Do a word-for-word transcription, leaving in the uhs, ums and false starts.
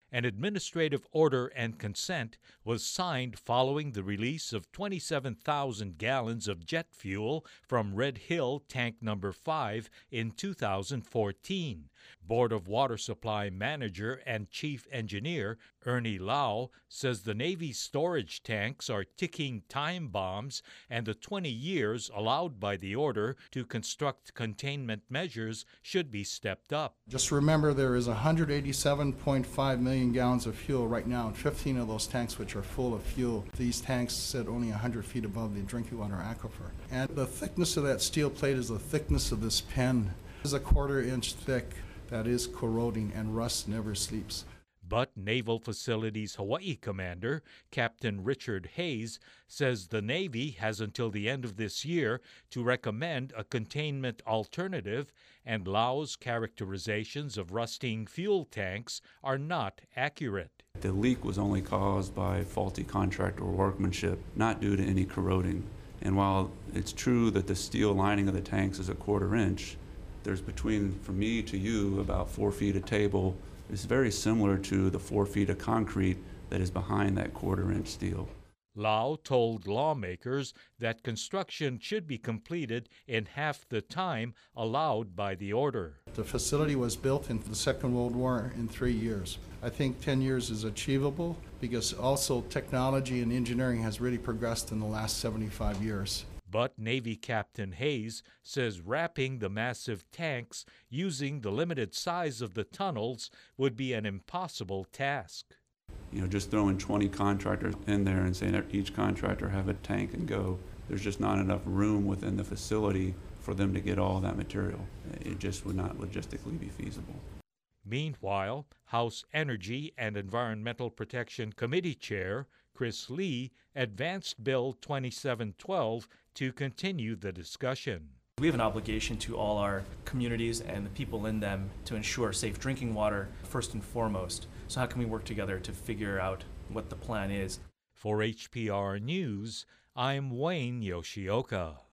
An administrative order and consent was signed following the release of twenty-seven thousand gallons of jet fuel from Red Hill Tank Number five in two thousand fourteen. Board of Water Supply Manager and Chief Engineer Ernie Lau says the Navy's storage tanks are ticking time bombs, and the twenty years allowed by the order to construct containment measures should be stepped up. Just remember, there is one hundred eighty-seven point five million gallons of fuel right now, and fifteen of those tanks which are full of fuel. These tanks sit only one hundred feet above the drinking water aquifer. And the thickness of that steel plate is the thickness of this pen. It is a quarter inch thick. That is corroding, and rust never sleeps. But Naval Facilities Hawaii Commander Captain Richard Hayes says the Navy has until the end of this year to recommend a containment alternative, and Lau's characterizations of rusting fuel tanks are not accurate. The leak was only caused by faulty contractor workmanship, not due to any corroding. And while it's true that the steel lining of the tanks is a quarter inch, there's between, from me to you, about four feet of table. It's very similar to the four feet of concrete that is behind that quarter inch steel. Lau told lawmakers that construction should be completed in half the time allowed by the order. The facility was built in the Second World War in three years. I think ten years is achievable because also technology and engineering has really progressed in the last seventy-five years. But Navy Captain Hayes says wrapping the massive tanks using the limited size of the tunnels would be an impossible task. You know, just throwing twenty contractors in there and saying that each contractor have a tank and go, there's just not enough room within the facility for them to get all that material. It just would not logistically be feasible. Meanwhile, House Energy and Environmental Protection Committee Chair Chris Lee advanced Bill twenty-seven twelve to continue the discussion. We have an obligation to all our communities and the people in them to ensure safe drinking water first and foremost. So how can we work together to figure out what the plan is? For H P R News, I'm Wayne Yoshioka.